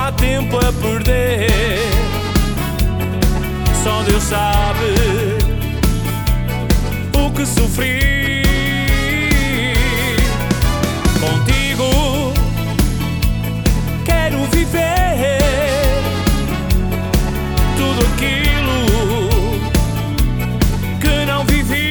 há tempo a perder. Só Deus sabe o que sofri contigo. Quero viver tudo aquilo que não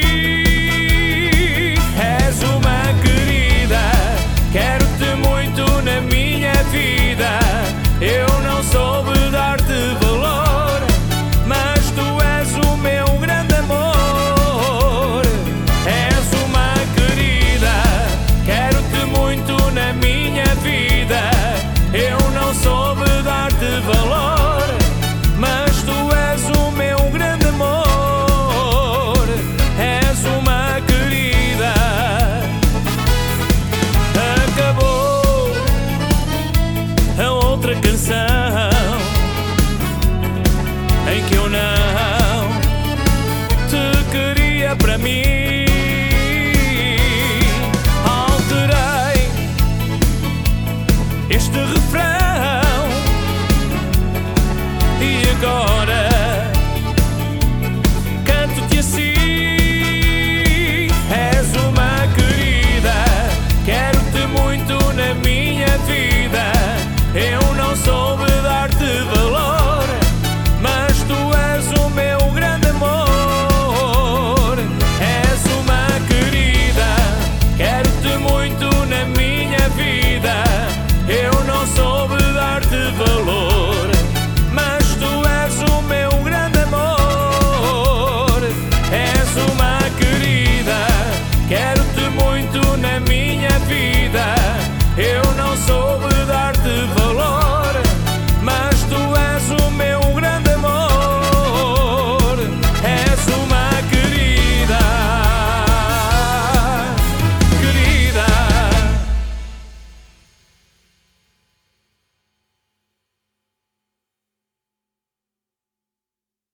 vivi. És uma querida, quero-te muito na minha vida. Eu não soube dar-te valor, mas tu és o meu grande amor. És uma querida, quero-te muito na minha vida. Eu não soube dar-te valor, mas tu és o meu grande amor. És uma querida. Acabou a outra canção em que eu não te queria para mim. Alterei este refrão e agora